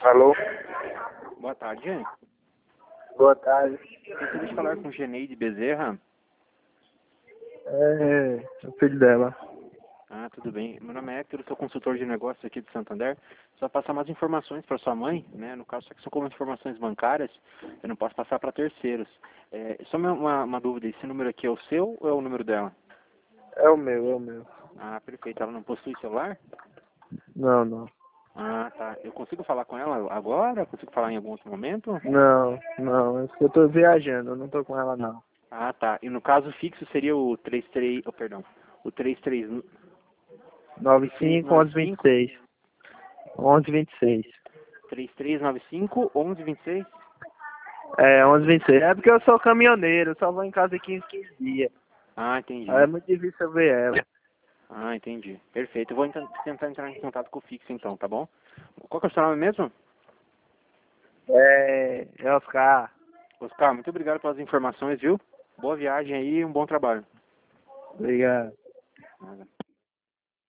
Alô? Boa tarde. Boa tarde. Gostaria de falar com Geneide Bezerra. É o filho dela. Ah, tudo bem. Meu nome é Héctor, eu sou consultor de negócios aqui de Santander. Só passar mais informações para sua mãe, né? No caso, só que são como informações bancárias, eu não posso passar para terceiros. Só uma dúvida, esse número aqui é o seu ou é o número dela? É o meu, é o meu. Ah, perfeito. Ela não possui celular? Não, não. Ah, tá. Eu consigo falar com ela agora? Consigo falar em algum outro momento? Não, não. É porque eu tô viajando, eu não tô com ela não. Ah, tá. E no caso fixo seria o 33, oh, perdão, o 95 11 3395 26. 11 26. 3395 1126. É, 11 26. É porque eu sou caminhoneiro, eu só vou em casa em 15 dias. Ah, Aí é entendi. muito difícil eu ver ela. Ah, entendi. Perfeito. Eu vou tentar entrar em contato com o fixo então, tá bom? Qual que é o seu nome mesmo? É Oscar. Oscar, muito obrigado pelas informações, viu? Boa viagem aí e um bom trabalho. Obrigado. Nada.